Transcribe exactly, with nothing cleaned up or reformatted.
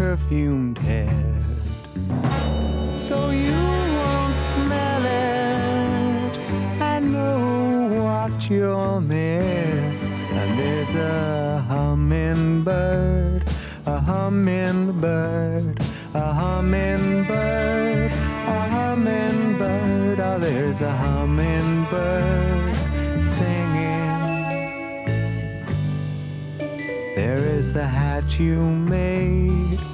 perfumed head, so you won't smell it and know what you'll miss. And there's a hummingbird, a hummingbird, a hummingbird, a hummingbird. Oh, there's a hummingbird singing. There is the hat you made